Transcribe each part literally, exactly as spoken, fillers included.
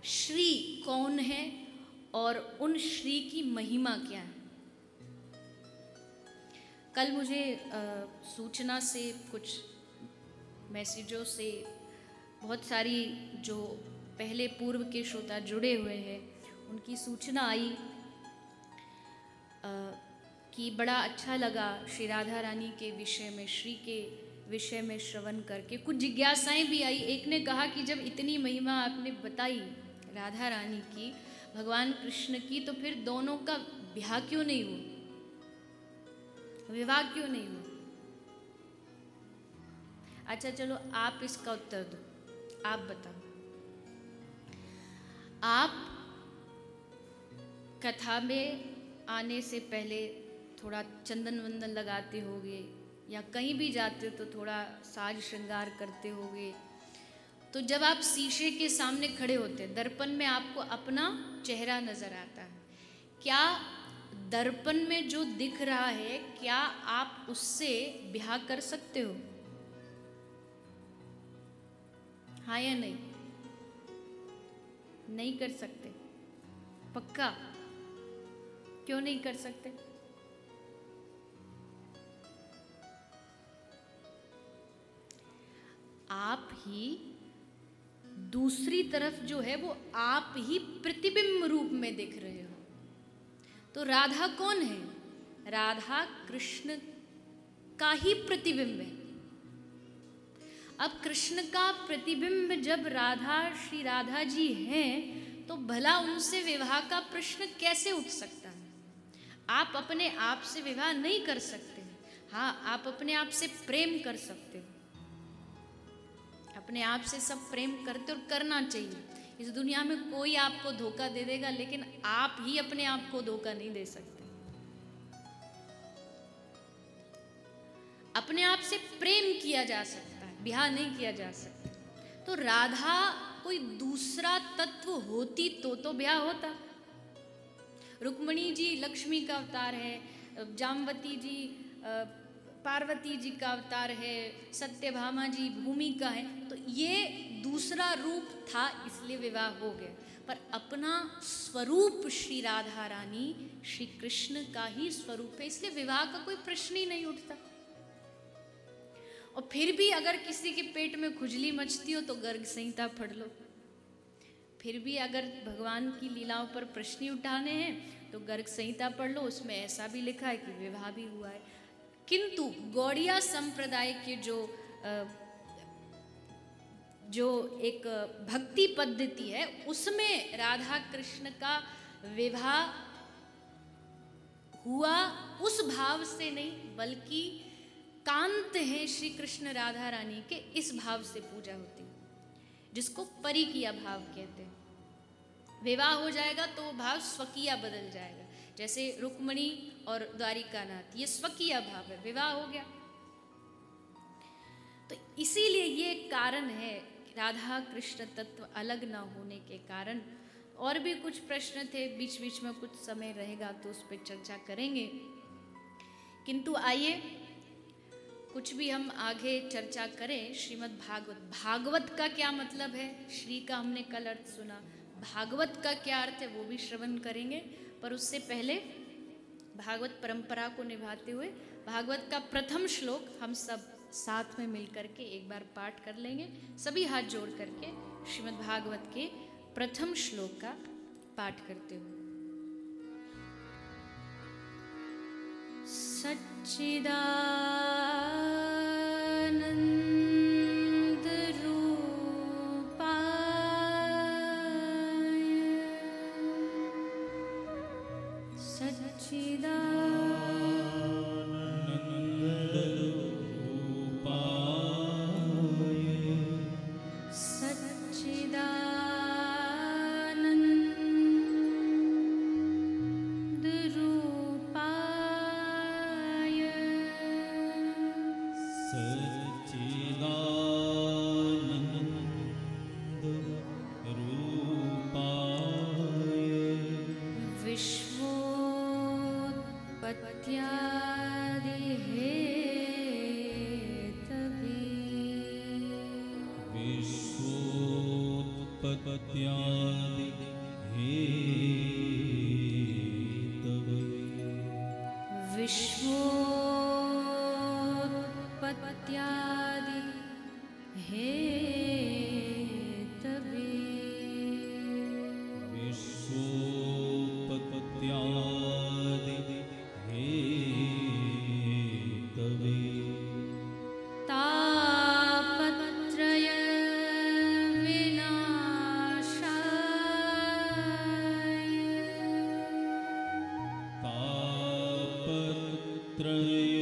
श्री कौन है और उन श्री की महिमा क्या है। कल मुझे आ, सूचना से, कुछ मैसेजों से बहुत सारी जो पहले पूर्व के श्रोता जुड़े हुए हैं उनकी सूचना आई आ, कि बड़ा अच्छा लगा श्री राधा रानी के विषय में, श्री के विषय में श्रवण करके। कुछ जिज्ञासाएं भी आई। एक ने कहा कि जब इतनी महिमा आपने बताई राधा रानी की, भगवान कृष्ण की, तो फिर दोनों का ब्याह क्यों नहीं हुआ, विवाह क्यों नहीं हुआ। अच्छा चलो आप इसका उत्तर दो, आप बताओ। आप कथा में आने से पहले थोड़ा चंदन वंदन लगाते होगे, या कहीं भी जाते हो तो थोड़ा साज श्रृंगार करते होगे। तो जब आप शीशे के सामने खड़े होते हैं, दर्पण में आपको अपना चेहरा नजर आता है। क्या दर्पण में जो दिख रहा है, क्या आप उससे ब्याह कर सकते हो? हाँ या नहीं? नहीं कर सकते। पक्का? क्यों नहीं कर सकते? आप ही दूसरी तरफ जो है वो आप ही प्रतिबिंब रूप में दिख रहे हो। तो राधा कौन है? राधा कृष्ण का ही प्रतिबिंब है। अब कृष्ण का प्रतिबिंब जब राधा, श्री राधा जी हैं, तो भला उनसे विवाह का प्रश्न कैसे उठ सकता है? आप अपने आप से विवाह नहीं कर सकते। हाँ, आप अपने आप से प्रेम कर सकते हो। अपने आप से सब प्रेम करते और करना चाहिए। इस दुनिया में कोई आपको धोखा दे देगा, लेकिन आप ही अपने आप को धोखा नहीं दे सकते। अपने आप से प्रेम किया जा सकता है, ब्याह नहीं किया जा सकता। तो राधा कोई दूसरा तत्व होती तो तो ब्याह होता। रुक्मिणी जी लक्ष्मी का अवतार है, जामवती जी पार्वती जी का अवतार है, सत्यभामा जी भूमिका है। तो ये दूसरा रूप था, इसलिए विवाह हो गया। पर अपना स्वरूप श्री राधा रानी, श्री कृष्ण का ही स्वरूप है, इसलिए विवाह का कोई प्रश्न ही नहीं उठता। और फिर भी अगर किसी के पेट में खुजली मचती हो तो गर्ग संहिता पढ़ लो। फिर भी अगर भगवान की लीलाओं पर प्रश्न उठाने हैं तो गर्ग संहिता पढ़ लो, उसमें ऐसा भी लिखा है कि विवाह भी हुआ है। किंतु गौड़िया संप्रदाय के जो जो एक भक्ति पद्धति है, उसमें राधा कृष्ण का विवाह हुआ उस भाव से नहीं, बल्कि कांत है श्री कृष्ण राधा रानी के, इस भाव से पूजा होती है, जिसको परिकिया भाव कहते हैं। विवाह हो जाएगा तो वो भाव स्वकीय बदल जाएगा। जैसे रुक्मिणी और द्वारिकानाथ, ये स्वकीय भाव है, विवाह हो गया। तो इसीलिए ये कारण है, राधा कृष्ण तत्व अलग ना होने के कारण। और भी कुछ प्रश्न थे, बीच बीच में कुछ समय रहेगा तो उस पर चर्चा करेंगे। किंतु आइए कुछ भी हम आगे चर्चा करें। श्रीमद् भागवत, भागवत का क्या मतलब है? श्री का हमने कल अर्थ सुना, भागवत का क्या अर्थ है वो भी श्रवण करेंगे। पर उससे पहले भागवत परंपरा को निभाते हुए भागवत का प्रथम श्लोक हम सब साथ में मिलकर के एक बार पाठ कर लेंगे। सभी हाथ जोड़ करके श्रीमद् भागवत के प्रथम श्लोक का पाठ करते हुए। सच्चिदानंद विश्वोत्पत्त्यादिहेतवे विश्वोत्पत्त्यादि हेतवे विश्वोत्पत्त्यादि हेतवे विश्वोत्पत्त्यादि हेतवे तापत्रय विनाशाय तापत्रय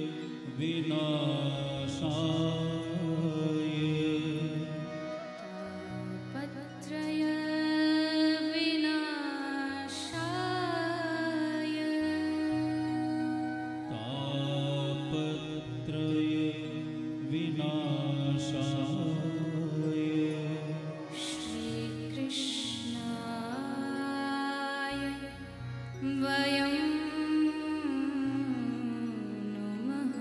विनाशाय तापत्रय विनाशाय तापत्रय विनाशाय श्रीकृष्णाय वयं नुमः।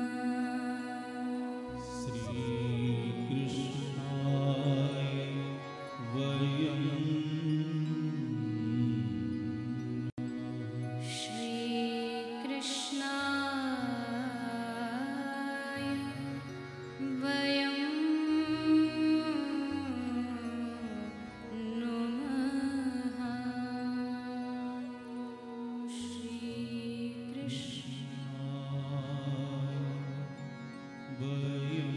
श्रीकृष्णाय वयं श्रीकृष्णाय वयं नुमः। श्रीकृष्ण वयं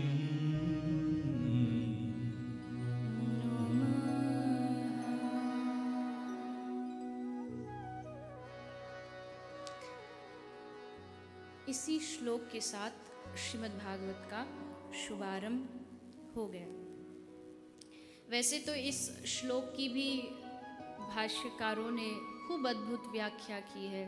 इसी श्लोक के साथ श्रीमद् भागवत का शुभारंभ हो गया। वैसे तो इस श्लोक की भी भाष्यकारों ने खूब अद्भुत व्याख्या की है।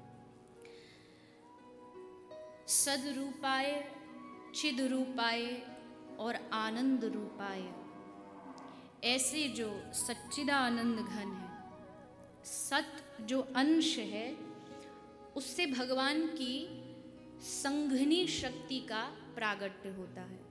सद्रूपाय, चिद रूपाय और आनंद रूपाय, ऐसे जो सच्चिदानंद घन है, सत जो अंश है, उससे भगवान की संघनी शक्ति का प्रागट्य होता है।